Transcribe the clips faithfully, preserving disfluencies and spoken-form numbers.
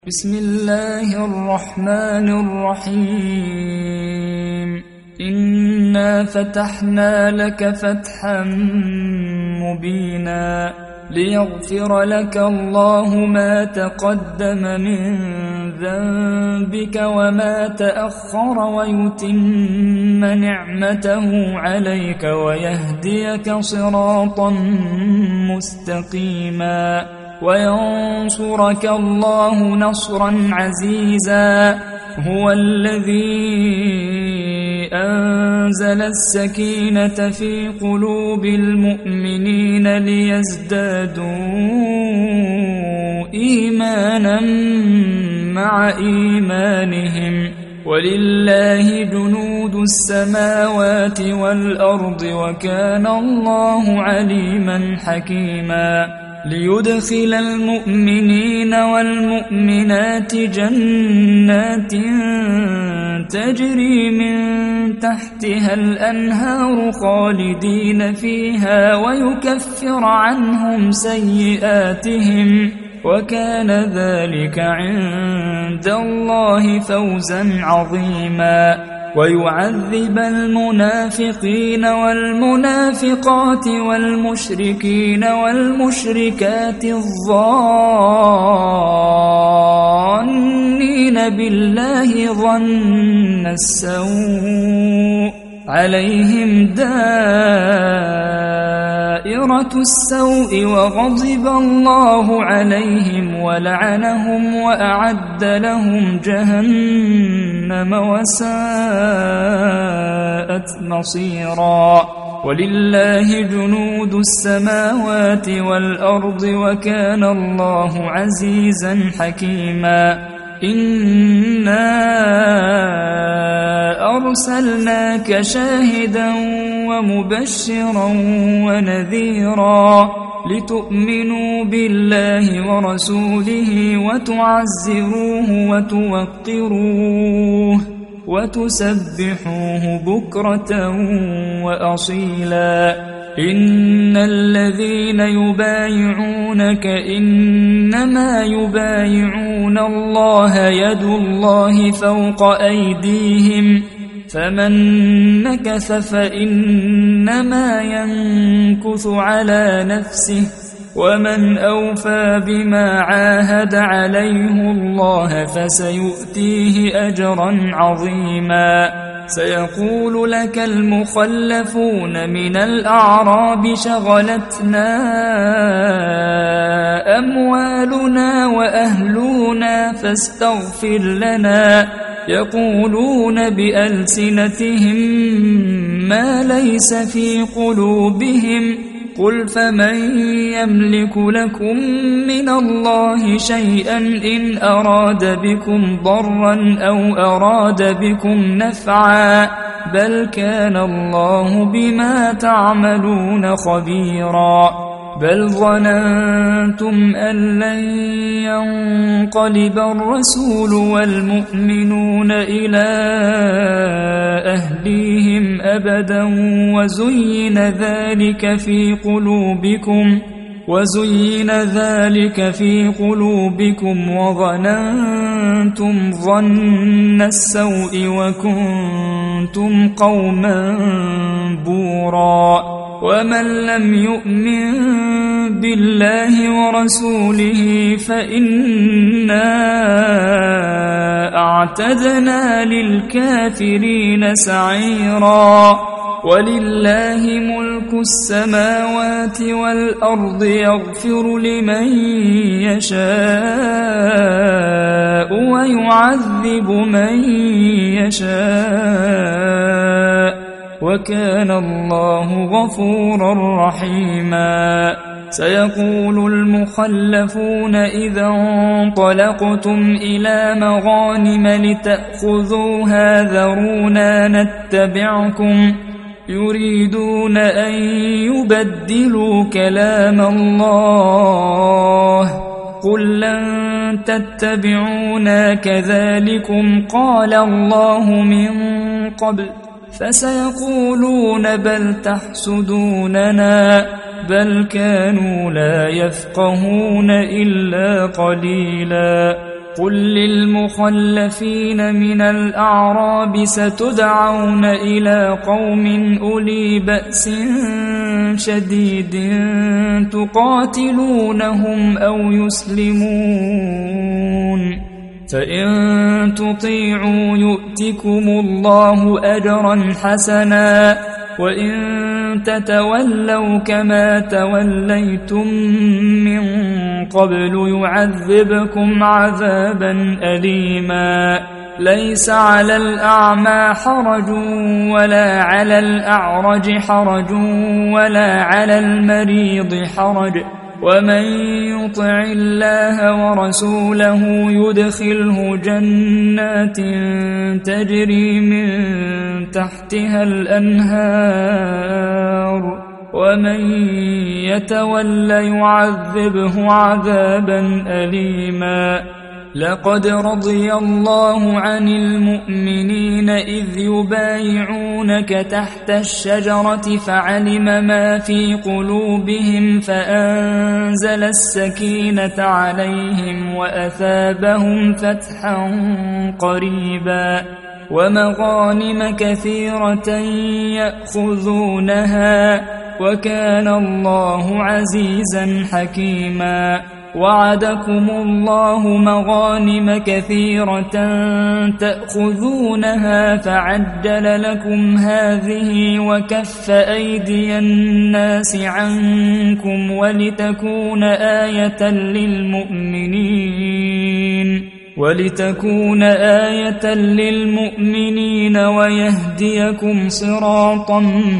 بسم الله الرحمن الرحيم إنا فتحنا لك فتحا مبينا ليغفر لك الله ما تقدم من ذنبك وما تأخر ويتم نعمته عليك ويهديك صراطا مستقيما وينصرك الله نصرا عزيزا هو الذي أنزل السكينة في قلوب المؤمنين ليزدادوا إيمانا مع إيمانهم ولله جنود السماوات والأرض وكان الله عليما حكيما ليدخل المؤمنين والمؤمنات جنات تجري من تحتها الأنهار خالدين فيها ويكفر عنهم سيئاتهم وكان ذلك عند الله فوزا عظيما ويعذب المنافقين والمنافقات والمشركين والمشركات الظانين بالله ظن السوء عليهم دائرة السوء وغضب الله عليهم ولعنهم وأعد لهم جهنم وساءت مصيرا ولله جنود السماوات والأرض وكان الله عزيزا حكيما إنا أرسلناك شاهدا ومبشرا ونذيرا لتؤمنوا بالله ورسوله وتعزروه وتوقروه وتسبحوه بكرة وأصيلا إن الذين يبايعونك إنما يبايعون الله يد الله فوق أيديهم فمن نكث فإنما ينكث على نفسه ومن أوفى بما عاهد عليه الله فسيؤتيه أجرا عظيما سيقول لك المخلفون من الأعراب شغلتنا أموالنا وأهلنا فاستغفر لنا يقولون بألسنتهم ما ليس في قلوبهم قل فمن يملك لكم من الله شيئا إن أراد بكم ضرا أو أراد بكم نفعا بل كان الله بما تعملون خبيرا بل ظننتم أن لن ينقلب الرسول والمؤمنون إلى أهليهم أبدا وزين ذلك في قلوبكم وزين ذلك في قلوبكم وظننتم ظن السوء وكنتم قوما بورا ومن لم يؤمن بالله ورسوله فإنا أعتدنا للكافرين سعيرا ولله ملك السماوات والأرض يغفر لمن يشاء ويعذب من يشاء وكان الله غفورا رحيما سيقول المخلفون إذا انطلقتم إلى مغانم لتأخذوها ذرونا نتبعكم يريدون أن يبدلوا كلام الله قل لن تتبعونا كذلكم قال الله من قبل فسيقولون بل تحسدوننا بل كانوا لا يفقهون إلا قليلا قل للمخلفين من الأعراب ستدعون إلى قوم أولي بأس شديد تقاتلونهم أو يسلمون فإن تطيعوا يؤتكم الله أجرا حسنا وإن تتولوا كما توليتم من قبل يعذبكم عذابا أليما ليس على الأعمى حرج ولا على الأعرج حرج ولا على المريض حرج ومن يطع الله ورسوله يدخله جنات تجري من تحتها الأنهار ومن يتول يعذبه عذابا أليما لقد رضي الله عن المؤمنين إذ يبايعونك تحت الشجرة فعلم ما في قلوبهم فأنزل السكينة عليهم وأثابهم فتحا قريبا ومغانم كثيرة يأخذونها وكان الله عزيزا حكيما وعدكم الله مغانم كثيرة تأخذونها فعجل لكم هذه وكف أيدي الناس عنكم ولتكون آية للمؤمنين ولتكون آية للمؤمنين ويهديكم صراطا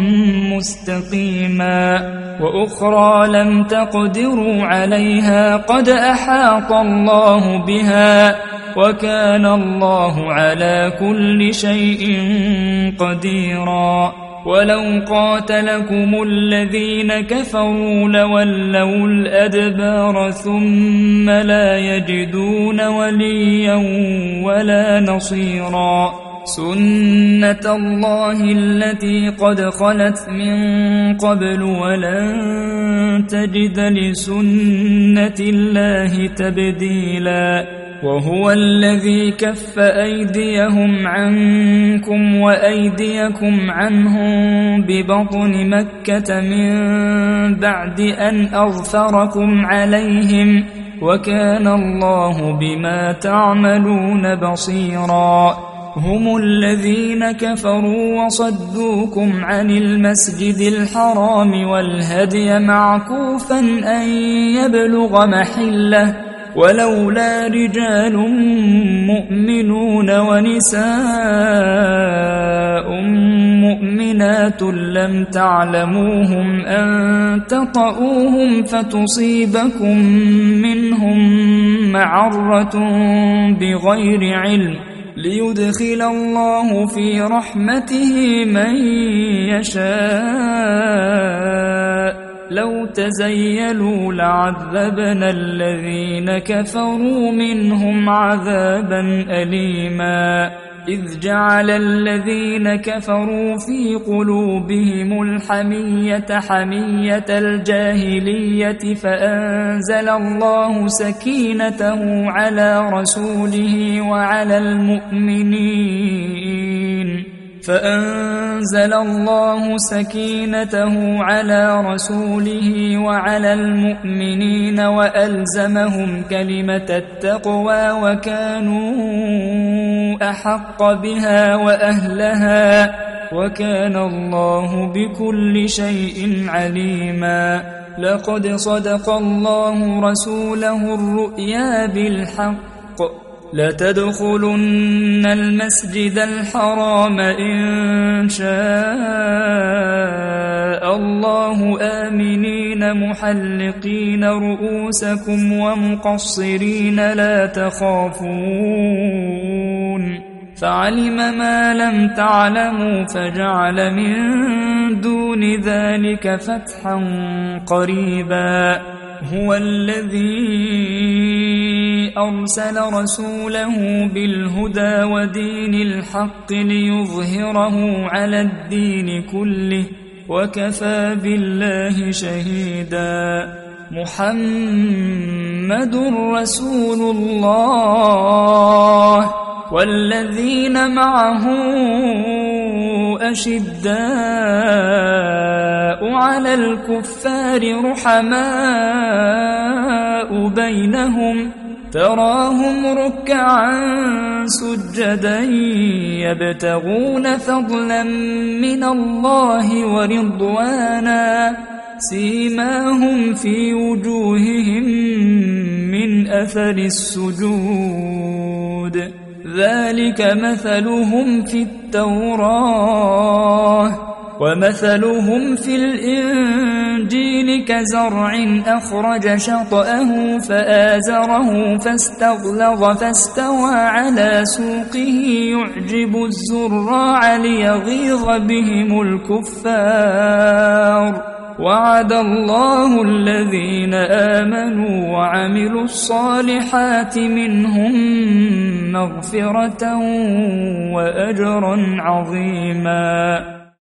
مستقيما وأخرى لم تقدروا عليها قد أحاط الله بها وكان الله على كل شيء قديرا ولو قاتلكم الذين كفروا لولوا الأدبار ثم لا يجدون وليا ولا نصيرا سنة الله التي قد خلت من قبل ولن تجد لسنة الله تبديلا وهو الذي كف أيديهم عنكم وأيديكم عنهم ببطن مكة من بعد أن أظفركم عليهم وكان الله بما تعملون بصيرا هم الذين كفروا وصدوكم عن المسجد الحرام والهدي معكوفا أن يبلغ محله ولولا رجال مؤمنون ونساء مؤمنات لم تعلموهم أن تطؤوهم فتصيبكم منهم معرة بغير علم ليدخل الله في رحمته من يشاء لو تزيلوا لعذبنا الذين كفروا منهم عذابا أليما إذ جعل الذين كفروا في قلوبهم الحمية حمية الجاهلية فأنزل الله سكينته على رسوله وعلى المؤمنين فأنزل الله سكينته على رسوله وعلى المؤمنين وألزمهم كلمة التقوى وكانوا أحق بها وأهلها وكان الله بكل شيء عليما لقد صدق الله رسوله الرؤيا بالحق لتدخلن المسجد الحرام إن شاء الله آمنين محلقين رؤوسكم ومقصرين لا تخافون فعلم ما لم تعلموا فجعل من دون ذلك فتحا قريبا هو الذي أرسل رسوله بالهدى ودين الحق ليظهره على الدين كله وكفى بالله شهيدا محمد محمد رسول الله والذين معه أشداء على الكفار رحماء بينهم تراهم ركعا سجدا يبتغون فضلا من الله ورضوانا سيماهم في وجوههم من أثر السجود ذلك مثلهم في التوراة ومثلهم في الإنجيل كزرع أخرج شطأه فآزره فاستغلظ فاستوى على سوقه يعجب الزراع ليغيظ بهم الكفار وعد الله الذين آمنوا وعملوا الصالحات منهم مغفرة وأجرا عظيما.